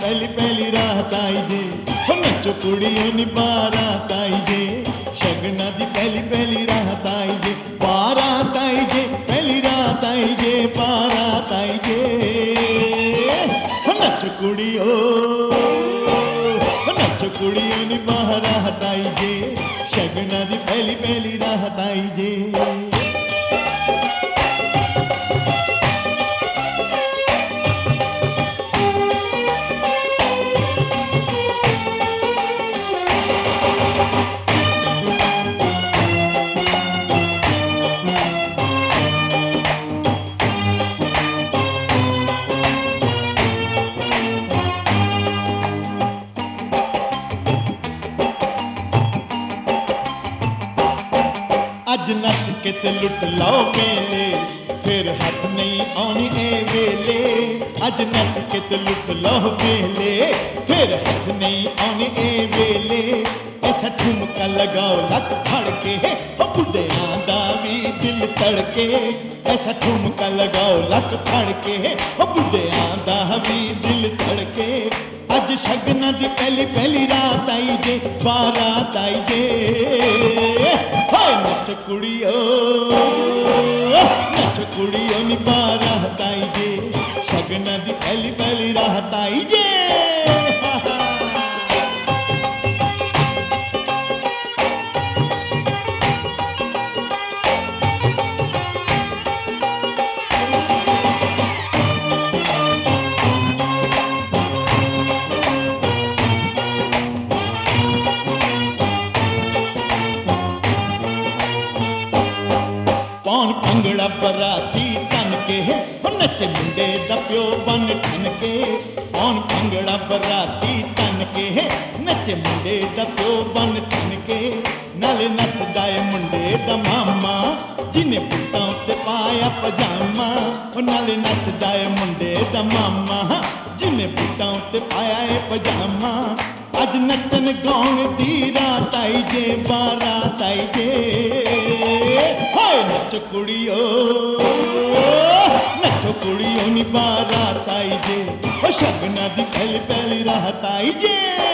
पहली पहली रात आई जे, नचो कुड़ियों नी बारात आई जे, शगना दी पहली पहली रात आई जे, बारात आई जे, पहली रात आई जे, बारात आई जे, नचो कुड़ियों नी बारात आई जे, शगना दी पहली पहली रात आई जे। अज नच के ते लुट लो मेले, फिर हाथ नहीं आनी ए वेले। अज नच के ते लुट लो मेले, फिर हाथ नहीं आनी ए वेले। ऐसा ठुमका लगाओ लक फड़ के, ओ बुढ़ियां दा भी दिल तड़के। ऐसा ठुमका लगाओ लक फड़ के, ओ बुढ़ियां दा भी दिल तड़के। अज शगना दी पहली पहली रात आई जे, बारात आई जे, हाय नच कुड़ियो नी बारात आई जे, शगना दी पहली पहली रात आई जे। पौन भंगड़ा बराती तन के, नचे मुंडे दा प्यो बन ठन के। पौन भंगड़ा बराती तन के, नचे मुंडे दा प्यो बन ठन के। नाले नचदा ए मुंडे दा मामा, जिन्हें बुट्टां उत्ते पाया पजामा। नाले नचदा ए मुंडे दा मामा, जिन्हें बुट्टां उत्ते पाया ए पजामा। अज नचन गाउन दी रात आई जे, बारात आई जे, हाय नचो कुड़ियों नी बारात आई जे, ओ शगना दी पहली पहली रात आई जे।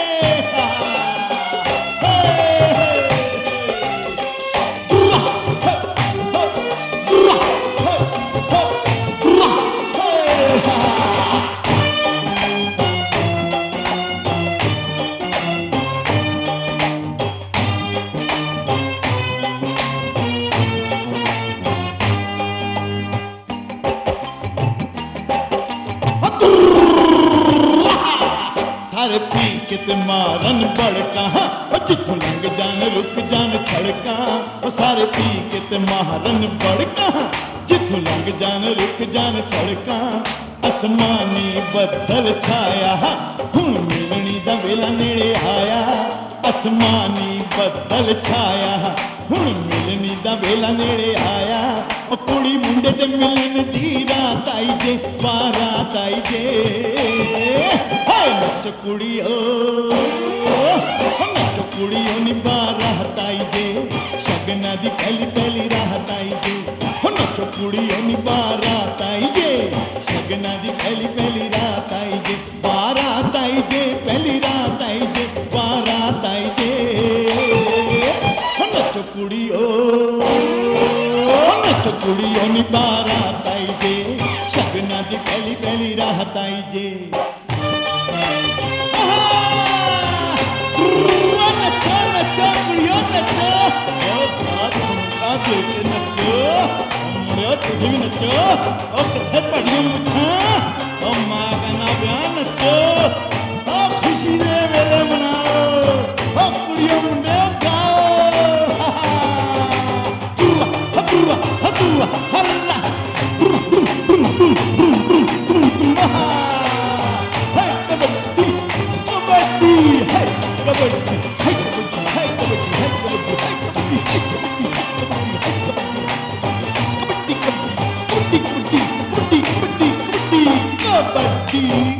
सारे पी के ते मारन बड़का, जिथों लंघ जान रुक जान सड़का। सारे पी के ते मारन बड़का, जिथों लंघ जान रुक जान सड़का। आसमानी बदल छाया, हुण मिलनी दा वेला नेड़े आया। आसमानी बदल छाया, हुण मिलनी दा वेला नेड़े आया। ओ कुड़ी मुंडे ते मिलन दी रात आई जे, बारात आई जे, हाय नच कुड़ियो नी बारात आई जे, शगना दी पहली पहली रात आई जे। नचो कुड़ियो नी बारात आई जे, शगना दी पहली पहली रात आई जे, बारात आई जे, पहली रात आई जे, बारात आई जे। नचो कुड़ियो नी बारात आई जे, शगना दी पहली पहली रात आई जे। नचो नचो कुड़ियो नचो, ठुमका दे के नचो, मुड़ियो तुसीं भी नचो। ओ कित्थे तुहाडियां मुच्छां, ओ मां कहना पिया नचो, ओ खुशी दे वेले मनाओ, ओ कुड़ियो मुंडियो गाओ। हदुआ हदुआ हल्ला, हे कबड्डी कबड्डी, हे कबड्डी, हे कबड्डी, हे कबड्डी, हे कबड्डी, हे कबड्डी, हे कबड्डी, हे कबड्डी, कबड्डी कबड्डी कबड्डी कबड्डी कबड्डी कबड्डी कबड्डी।